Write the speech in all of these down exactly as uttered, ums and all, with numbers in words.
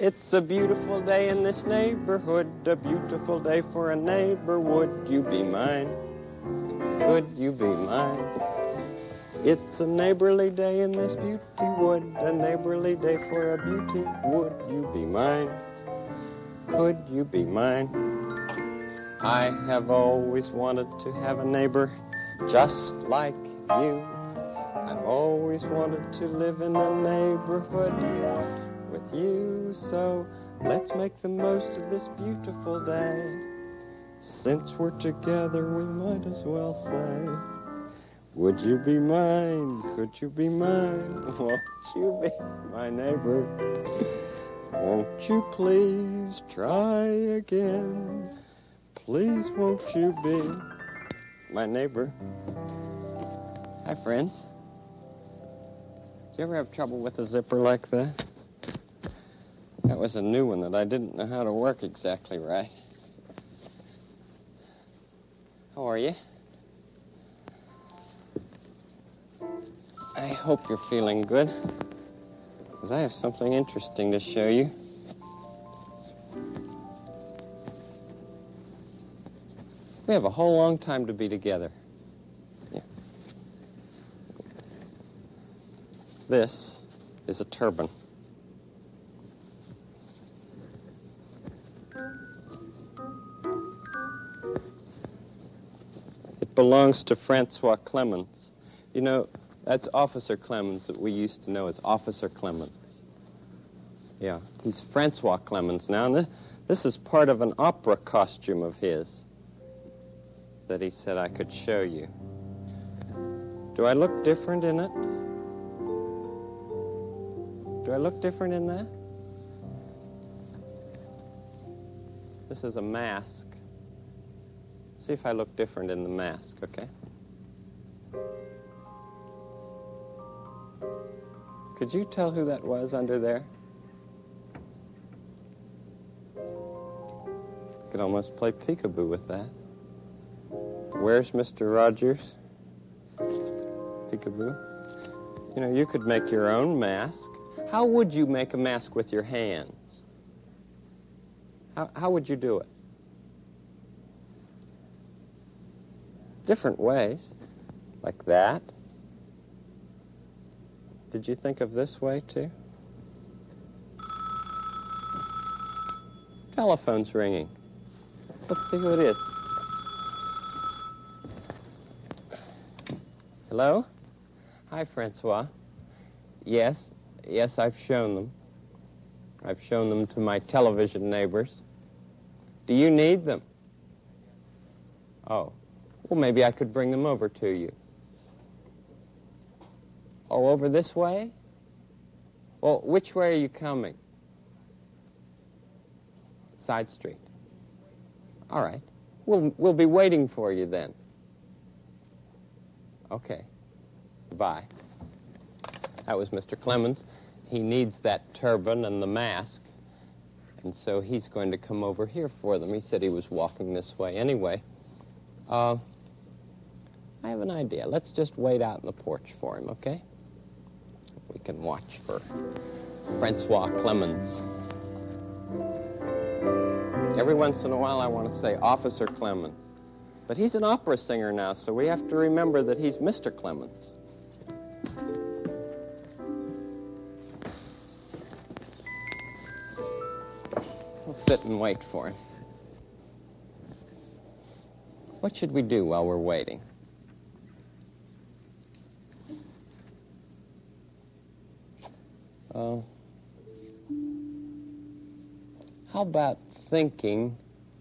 It's a beautiful day in this neighborhood, a beautiful day for a neighbor. Would you be mine? Could you be mine? It's a neighborly day in this beauty wood, a neighborly day for a beauty. Would you be mine? Could you be mine? I have always wanted to have a neighbor just like you. I've always wanted to live in a neighborhood with you. So let's make the most of this beautiful day. Since we're together, we might as well say, would you be mine? Could you be mine? Won't you be my neighbor? Won't you please try again? Please won't you be my neighbor? Hi, friends. Did you ever have trouble with a zipper like that? That was a new one that I didn't know how to work exactly right. How are you? I hope you're feeling good, because I have something interesting to show you. We have a whole long time to be together. Yeah. This is a turban. It belongs to Francois Clemens. You know, that's Officer Clemens that we used to know as Officer Clemens. Yeah, he's Francois Clemens now, and this, this is part of an opera costume of his that he said I could show you. Do I look different in it? Do I look different in that? This is a mask. See if I look different in the mask, okay? Could you tell who that was under there? Could almost play peekaboo with that. Where's Mister Rogers? Peekaboo. You know, you could make your own mask. How would you make a mask with your hands? How, how would you do it? Different ways, like that. Did you think of this way, too? Telephone's ringing. Let's see who it is. Hello? Hi, Francois. Yes, yes, I've shown them. I've shown them to my television neighbors. Do you need them? Oh, well, maybe I could bring them over to you. Oh, over this way? Well, which way are you coming? Side street. All right. We'll, we'll be waiting for you then. Okay. Bye. That was Mister Clemens. He needs that turban and the mask, and so he's going to come over here for them. He said he was walking this way anyway. Uh, I have an idea. Let's just wait out in the porch for him, okay? We can watch for Francois Clemens. Every once in a while I want to say Officer Clemens. But he's an opera singer now, so we have to remember that he's Mister Clemens. We'll sit and wait for him. What should we do while we're waiting? Uh, how about thinking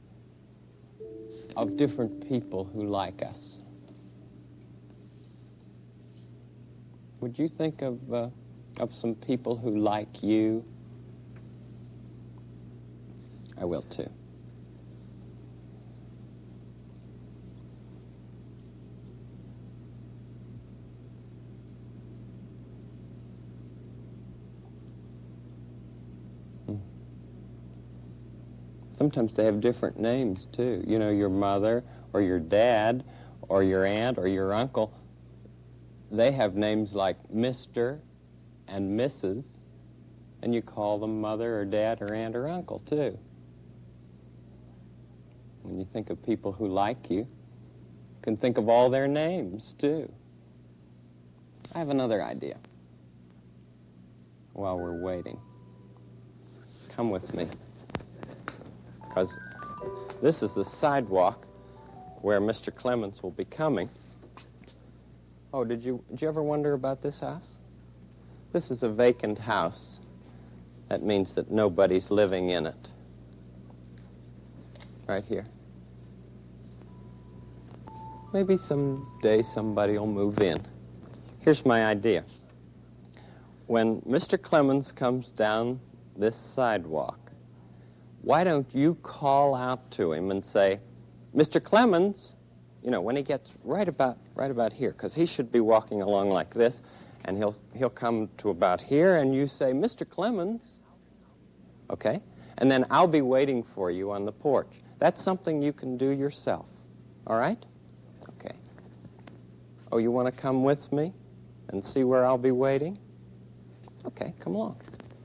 of different people who like us? Would you think of, uh, of some people who like you? I will too. Sometimes they have different names, too. You know, your mother or your dad or your aunt or your uncle, they have names like Mister and Missus And you call them mother or dad or aunt or uncle, too. When you think of people who like you, you can think of all their names, too. I have another idea. While we're waiting, come with me. Because this is the sidewalk where Mister Clemens will be coming. Oh, did you, did you ever wonder about this house? This is a vacant house. That means that nobody's living in it. Right here. Maybe someday somebody will move in. Here's my idea. When Mister Clemens comes down this sidewalk, why don't you call out to him and say, Mister Clemens, you know, when he gets right about right about here, because he should be walking along like this, and he'll he'll come to about here, and you say, Mister Clemens, okay? And then I'll be waiting for you on the porch. That's something you can do yourself, all right? Okay. Oh, you want to come with me and see where I'll be waiting? Okay, come along.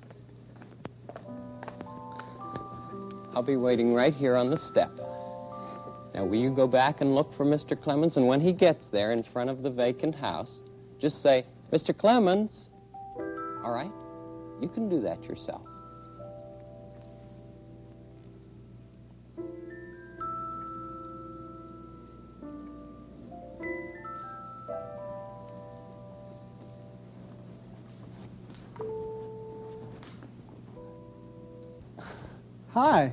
I'll be waiting right here on the step. Now, will you go back and look for Mister Clemens, and when he gets there in front of the vacant house, just say, Mister Clemens, all right? You can do that yourself. Hi.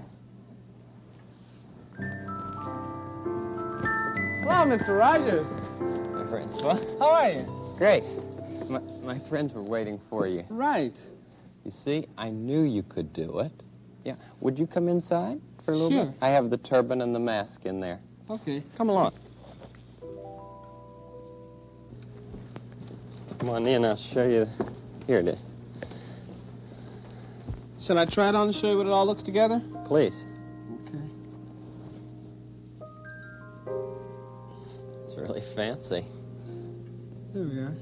Hello, Mister Rogers. My friends, what? How are you? Great. My, my friends were waiting for you. Right. You see, I knew you could do it. Yeah. Would you come inside for a little Sure. bit? I have the turban and the mask in there. Okay. Come along. Come on in, I'll show you. Here it is. Shall I try it on and show you what it all looks together? Please. Okay. It's really fancy. There we are.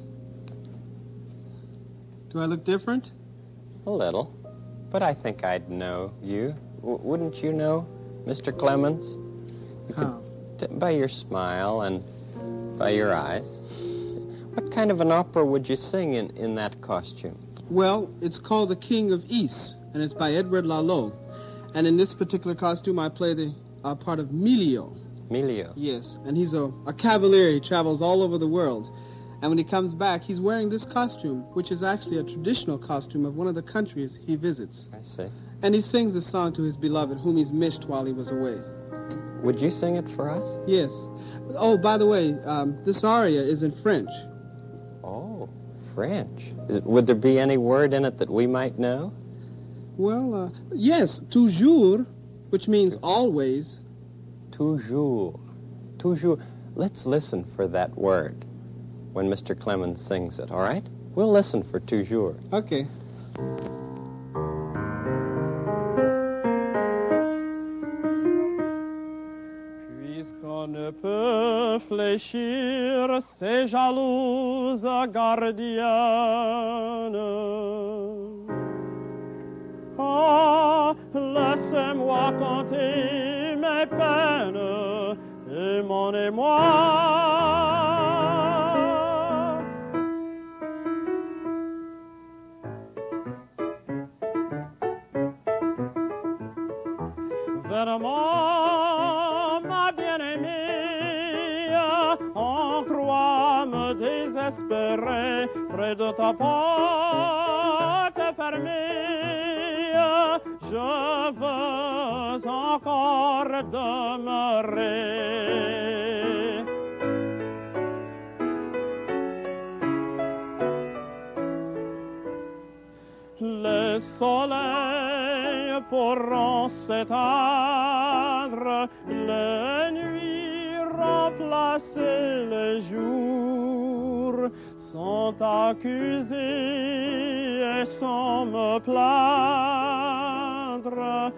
Do I look different? A little. But I think I'd know you. W- wouldn't you know, Mister Clemens? You How? could, t- by your smile and by your eyes. What kind of an opera would you sing in, in that costume? Well, it's called The King of Ys, and it's by Edward Lalo. And in this particular costume, I play the uh, part of Milio. Milio. Yes, and he's a, a cavalier. He travels all over the world. And when he comes back, he's wearing this costume, which is actually a traditional costume of one of the countries he visits. I see. And he sings the song to his beloved, whom he's missed while he was away. Would you sing it for us? Yes. Oh, by the way, um, this aria is in French. Oh, French. Is- Would there be any word in it that we might know? Well, uh, yes, toujours, which means always. Toujours. Toujours. Let's listen for that word when Mister Clemens sings it, all right? We'll listen for toujours. Okay. Puisqu'on ne peut fléchir ces jalouses gardiennes, ah, laissez-moi compter mes peines et mon émoi. Vraiment, ma bien-aimée, on croit me désespérer près de ta porte fermée. Je veux encore demeurer. Les soleils pourront s'éteindre, les nuits remplacer les jours, sont accusés et sans me plaindre.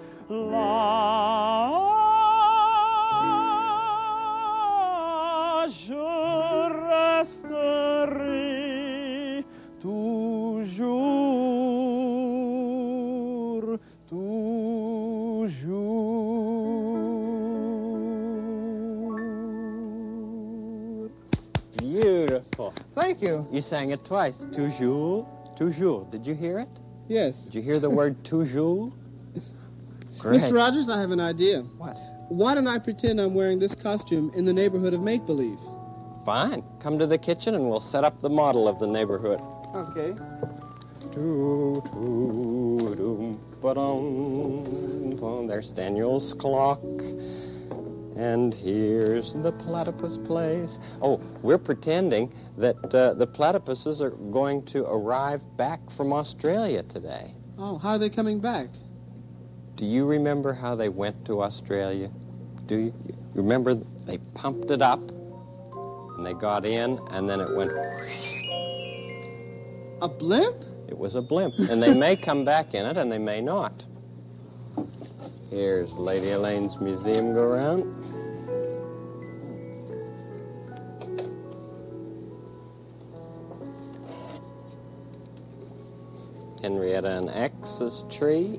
Là, je resterai toujours. toujours. Beautiful. Thank you. You sang it twice. Toujours, toujours. Did you hear it? Yes. Did you hear the word toujours? Great. Mister Rogers, I have an idea. What? Why don't I pretend I'm wearing this costume in the neighborhood of make-believe? Fine. Come to the kitchen and we'll set up the model of the neighborhood. Okay. There's Daniel's clock. And here's the platypus place. Oh, we're pretending that uh, the platypuses are going to arrive back from Australia today. Oh, how are they coming back? Do you remember how they went to Australia? Do you? You remember they pumped it up, and they got in, and then it went... A blimp? It was a blimp, and they may come back in it, and they may not. Here's Lady Elaine's museum go-round. Henrietta and X's tree.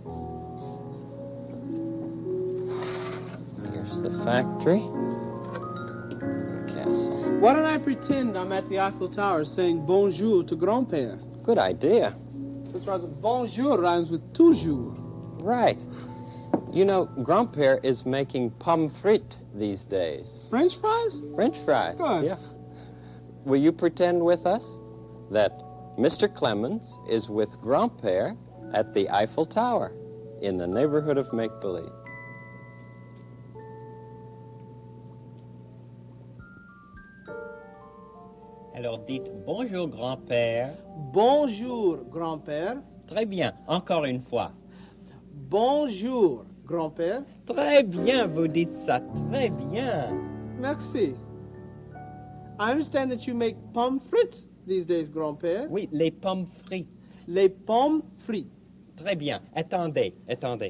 Here's the factory. The castle. Why don't I pretend I'm at the Eiffel Tower saying bonjour to Grand-Père? Good idea. Mister Rogers, bonjour rhymes with toujours. Right. You know, Grand-Père is making pommes frites these days. French fries? French fries. Good. Yeah. Will you pretend with us that Mister Clemens is with Grand-Père at the Eiffel Tower in the neighborhood of make-believe? Alors dites bonjour grand-père. Bonjour, Grand-Père. Très bien, encore une fois. Bonjour, Grand-Père. Très bien, vous dites ça, très bien. Merci. I understand that you make pommes frites these days, Grand-Père. Oui, les pommes frites. Les pommes frites. Très bien, attendez, attendez.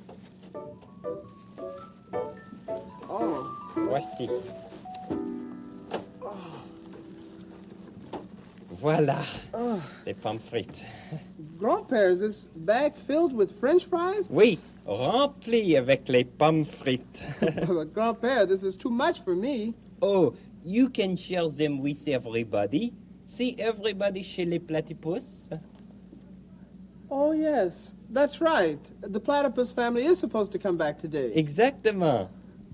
Oh. Voici. Voilà, Oh. les pommes frites. Grand-Père, is this bag filled with French fries? Oui, rempli avec les pommes frites. But Grand-Père, this is too much for me. Oh, you can share them with everybody. See everybody chez les platypus? Oh, yes. That's right. The platypus family is supposed to come back today. Exactement.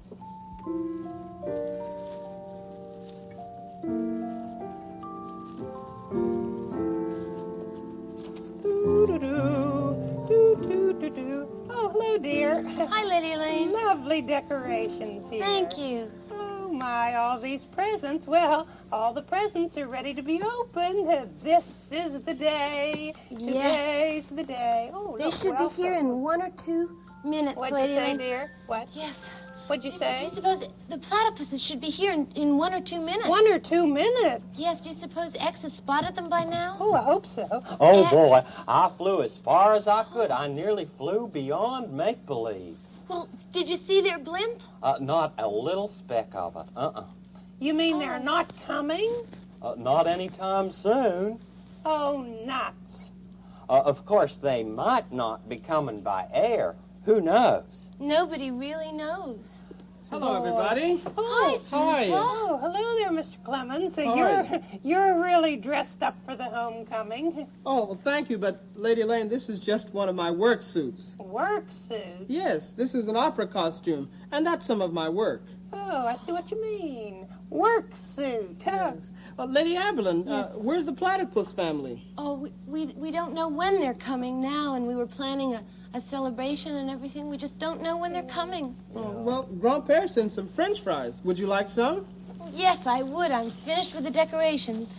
Oh, hello, dear. Hi, Lady Elaine. Lovely decorations here. Thank you. Oh, my, all these presents. Well, all the presents are ready to be opened. Uh, This is the day. Yes. Today's the day. Oh, They look, should be here welcome. in one or two minutes, What'd Lady you say, Elaine. dear? What? Yes. What'd you Do say? Do you suppose the platypuses should be here in, in one or two minutes? One or two minutes. Yes. Do you suppose X has spotted them by now? Oh, I hope so. Oh, Yes. boy, I flew as far as I could. I nearly flew beyond make-believe. Well, did you see their blimp? Uh, not a little speck of it. Uh-uh. You mean they're Oh. not coming? Uh, not anytime soon. Oh, nuts. Uh, of course, they might not be coming by air. Who knows? Nobody really knows. Hello, Boy. everybody. Oh, Hi. Oh, hello there, Mister Clemens. Uh, Hi. You're you're really dressed up for the homecoming. Oh, well, thank you, but Lady Elaine, this is just one of my work suits. Work suit. Yes, this is an opera costume, and that's some of my work. Oh, I see what you mean. Work suit. Huh. Yes. Uh, Lady Aberlin, uh, where's the platypus family? Oh, we, we we don't know when they're coming now, and we were planning a, a celebration and everything. We just don't know when they're coming. Oh, well, Grand-Père sent some French fries. Would you like some? Yes, I would. I'm finished with the decorations.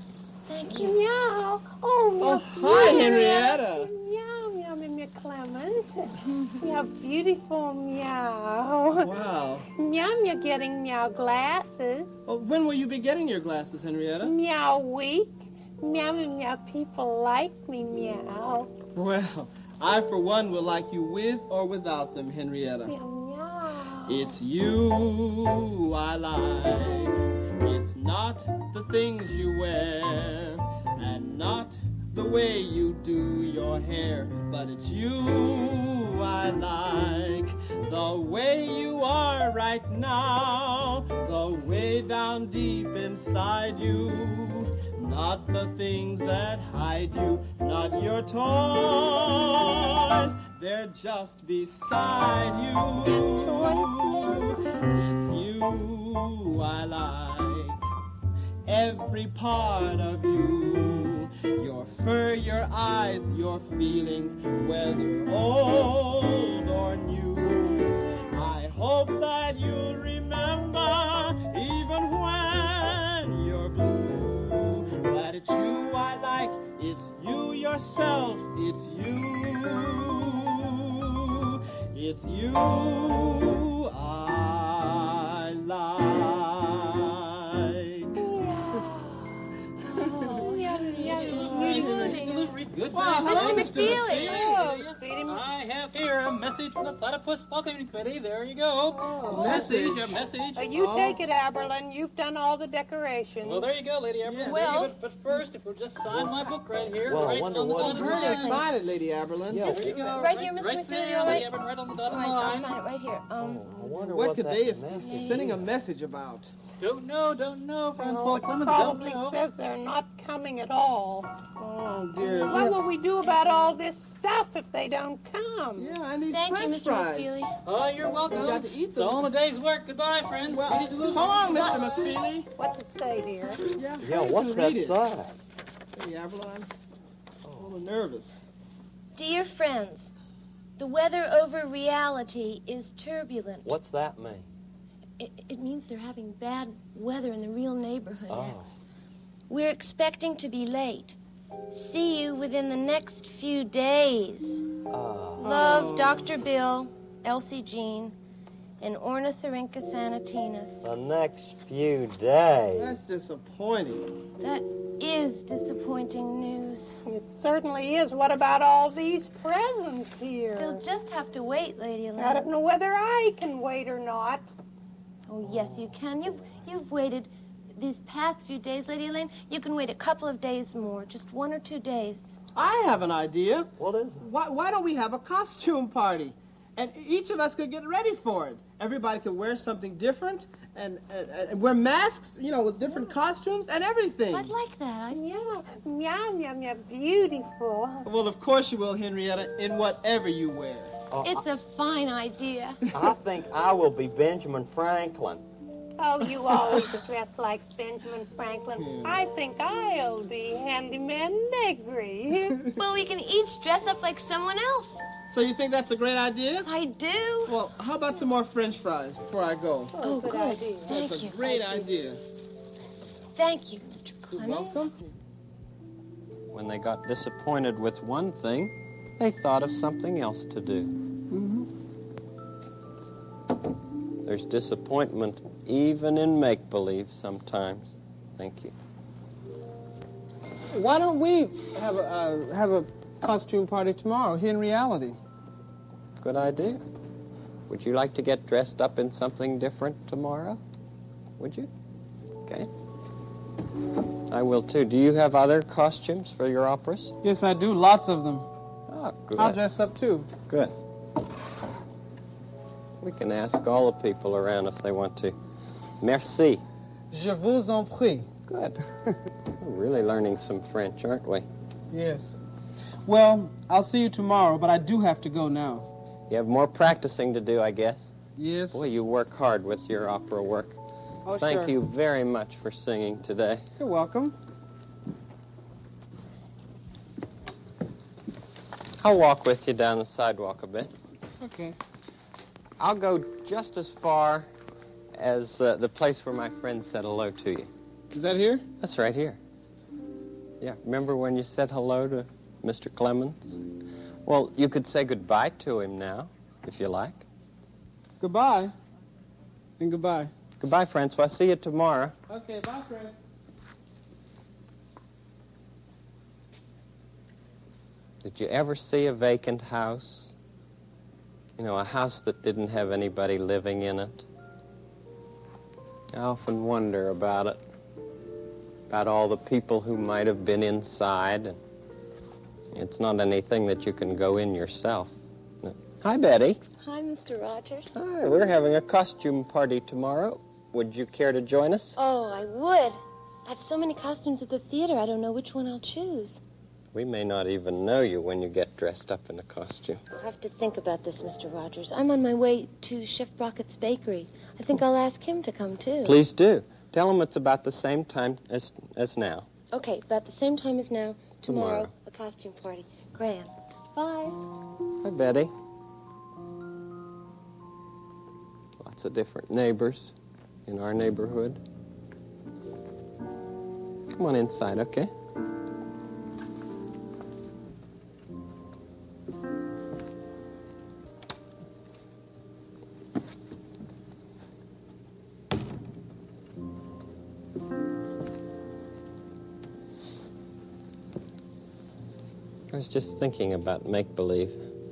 Thank you. Meow. Oh, meow. Oh, hi, Henrietta. Meow, meow, meow, meow, Clemens. Meow, beautiful meow. Wow. Meow, meow, getting meow glasses. Well, when will you be getting your glasses, Henrietta? Meow week. Meow, meow, meow, people like me, meow. Well, I, for one, will like you with or without them, Henrietta. Meow, meow. It's you I like. It's not the things you wear, and not the way you do your hair, but it's you I like, the way you are right now, the way down deep inside you, not the things that hide you, not your toys, they're just beside you. It's you I like, every part of you, your fur, your eyes, your feelings, whether old or new. I hope that you'll remember, even when you're blue, that it's you I like, it's you yourself, it's you, it's you I like. Good Wow, morning. hello, Mister McFeely. Oh, Speedy. I have here a message from the Platypus Welcoming Committee. There you go. Oh. a message, a message. Uh, you Oh. take it, Aberlin. You've done all the decorations. Well, there you go, Lady Aberlin. Yeah. Well- but, but first, if you'll just sign my book right here, Well, I right wonder on the what dotted it Hurry and line. sign it, Lady Aberlin. Yeah. Just There you go. right here, Mister Right McFeely, there, all Lady right? Aberlin, right on the All dotted right, I'll line. sign it right here. Um, I wonder What what could that they be message sending a is. message about? Don't know, don't know, Francois Oh, it Clemens, probably don't know. says they're not coming at all. Oh, dear. What will we do about all this stuff if they don't come? Yeah, and these thank you, French Mister fries. McFeely. Oh, you're welcome. We got to eat It's them. all a day's work. Goodbye, friends. Well, Speedy so delivery. long, Mister McFeely. What's it say, dear? Yeah, Yeah, hurry what's to that read it. side? Lady Aberlin, I'm a little nervous. Dear friends, the weather over reality is turbulent. What's that mean? It, it means they're having bad weather in the real neighborhood, Oh. X. We're expecting to be late. See you within the next few days. Ah. Love, Oh. Doctor Bill, Elsie Jean, and Ornithorhynchus sanatinus. The next few days. That's disappointing. That is disappointing news. It certainly is. What about all these presents here? You'll just have to wait, Lady I don't Elaine. know whether I can wait or not. Oh, yes, you can. You've, you've waited these past few days, Lady Elaine. You can wait a couple of days more, just one or two days. I have an idea. What is it? Why, why don't we have a costume party? And each of us could get ready for it. Everybody could wear something different and, and, and wear masks, you know, with different costumes and everything. I'd like that. I, Yeah, meow, meow, meow, beautiful. Well, of course you will, Henrietta, in whatever you wear. Oh, it's a fine idea. I, I think I will be Benjamin Franklin. Oh, you always dress like Benjamin Franklin. Hmm. I think I'll be Handyman Negri. Well, we can each dress up like someone else. So you think that's a great idea? I do. Well, how about some more French fries before I go? Oh, good good. idea. Thank That's a you. great idea. Thank you, Mister You're Clemens. welcome. When they got disappointed with one thing, they thought of something else to do. Mm-hmm. There's disappointment even in make-believe sometimes. Thank you. Why don't we have a, uh, have a costume party tomorrow here in reality? Good idea. Would you like to get dressed up in something different tomorrow? Would you? Okay. I will too. Do you have other costumes for your operas? Yes, I do. Lots of them. Oh, good. I'll dress up too. Good. We can ask all the people around if they want to. Merci. Je vous en prie. Good. We're really learning some French, aren't we? Yes. Well, I'll see you tomorrow, but I do have to go now. You have more practicing to do, I guess. Yes. Boy, you work hard with your opera work. Oh, Thank sure. you very much for singing today. You're welcome. I'll walk with you down the sidewalk a bit. Okay. I'll go just as far as uh, the place where my friend said hello to you. Is that here? That's right here. Yeah, remember when you said hello to Mister Clemens? Well, you could say goodbye to him now, if you like. Goodbye. And goodbye. Goodbye, Francois. See you tomorrow. Okay, bye, friend. Did you ever see a vacant house? You know, a house that didn't have anybody living in it? I often wonder about it. About all the people who might have been inside and It's not anything that you can go in yourself. No. Hi, Betty. Hi, Mister Rogers. Hi, we're having a costume party tomorrow. Would you care to join us? Oh, I would. I have so many costumes at the theater, I don't know which one I'll choose. We may not even know you when you get dressed up in a costume. I'll have to think about this, Mister Rogers. I'm on my way to Chef Brockett's bakery. I think I'll ask him to come, too. Please do. Tell him it's about the same time as, as now. Okay, about the same time as now. Tomorrow, Tomorrow. a costume party. Grand. Bye. Hi, Betty. Lots of different neighbors in our neighborhood. Come on inside, okay? I was just thinking about make-believe.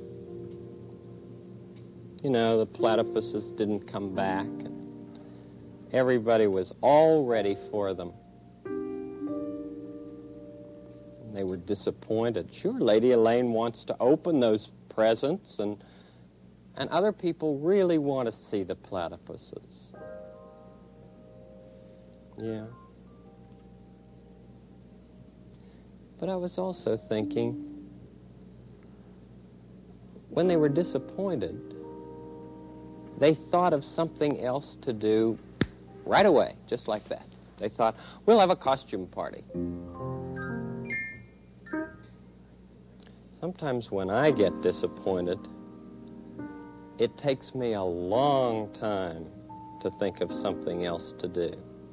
You know, the platypuses didn't come back. And everybody was all ready for them. And they were disappointed. Sure, Lady Elaine wants to open those presents, and, and other people really want to see the platypuses. Yeah. But I was also thinking, when they were disappointed, they thought of something else to do right away, just like that. They thought, we'll have a costume party. Sometimes when I get disappointed, it takes me a long time to think of something else to do.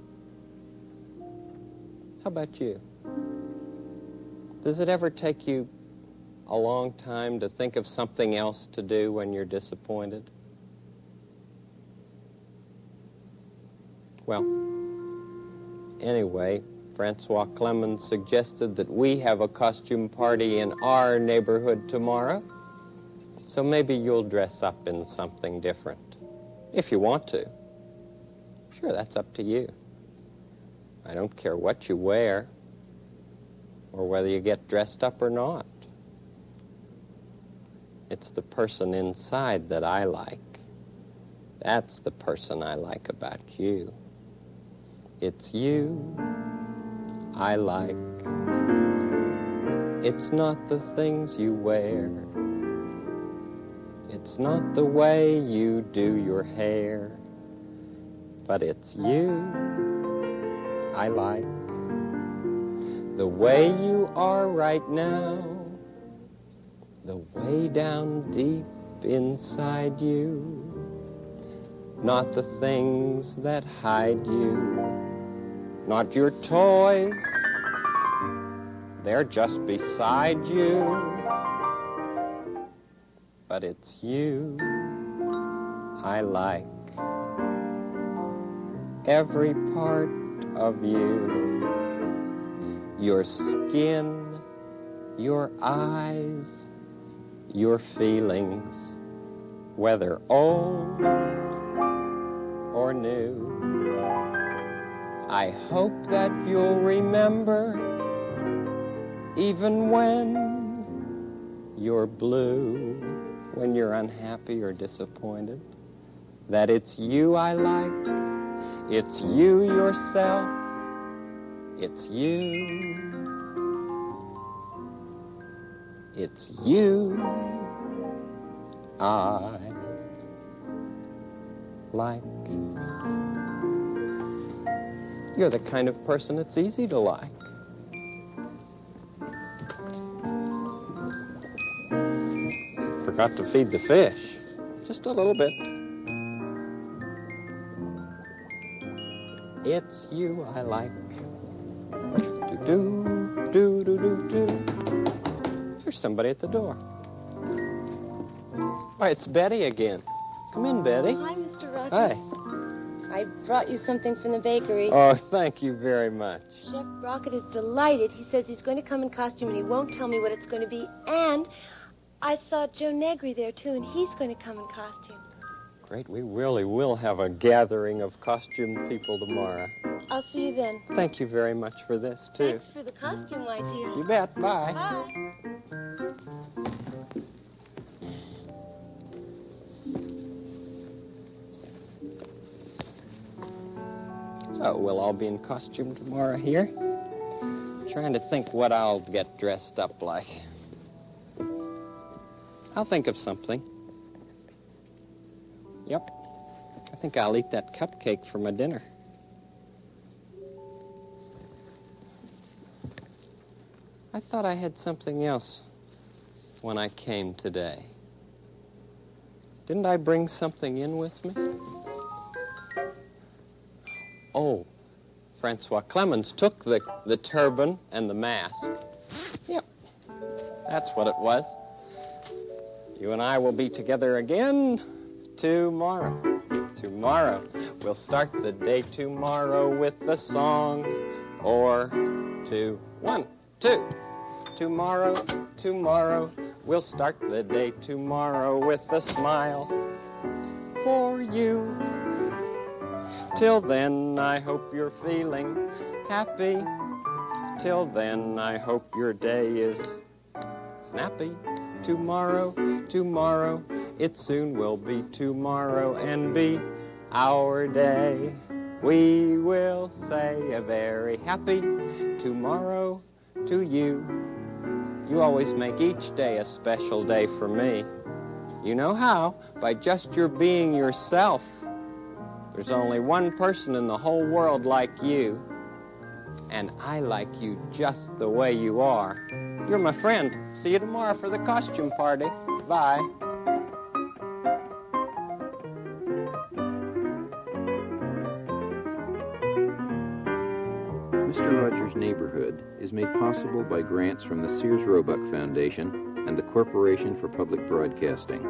How about you? Does it ever take you a long time to think of something else to do when you're disappointed? Well, anyway, Francois Clemens suggested that we have a costume party in our neighborhood tomorrow. So maybe you'll dress up in something different, if you want to. Sure, that's up to you. I don't care what you wear, or whether you get dressed up or not. It's the person inside that I like. That's the person I like about you. It's you I like. It's not the things you wear. It's not the way you do your hair. But it's you I like. The way you are right now, the way down deep inside you, not the things that hide you, not your toys, they're just beside you, but it's you I like, every part of you. Your skin, your eyes, your feelings, whether old or new. I hope that you'll remember, even when you're blue, when you're unhappy or disappointed, that it's you I like, it's you yourself, it's you, it's you I like. You're the kind of person it's easy to like. Forgot to feed the fish. Just a little bit. It's you I like. Do, do, do, do, do. There's somebody at the door. Why, it's Betty again. Come in, Betty. Hi, Mister Rogers. Hi. I brought you something from the bakery. Oh, thank you very much. Chef Brockett is delighted. He says he's going to come in costume and he won't tell me what it's going to be. And I saw Joe Negri there, too, and he's going to come in costume. Great. We really will have a gathering of costume people tomorrow. I'll see you then. Thank you very much for this, too. Thanks for the costume idea. You bet. Bye. Bye. So we'll all be in costume tomorrow here. Trying to think what I'll get dressed up like. I'll think of something. Yep. I think I'll eat that cupcake for my dinner. I thought I had something else when I came today. Didn't I bring something in with me? Oh, Francois Clemens took the, the turban and the mask. Yep, that's what it was. You and I will be together again tomorrow. Tomorrow. We'll start the day tomorrow with a song or two. One, two. Tomorrow, tomorrow. We'll start the day tomorrow with a smile for you. Till then, I hope you're feeling happy. Till then, I hope your day is snappy. Tomorrow, tomorrow, it soon will be tomorrow and be our day. We will say a very happy tomorrow to you. You always make each day a special day for me. You know how? By just your being yourself. There's only one person in the whole world like you, and I like you just the way you are. You're my friend. See you tomorrow for the costume party. Bye. Mister Rogers' Neighborhood is made possible by grants from the Sears Roebuck Foundation and the Corporation for Public Broadcasting.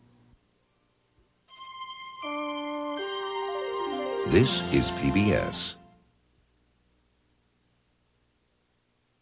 This is P B S.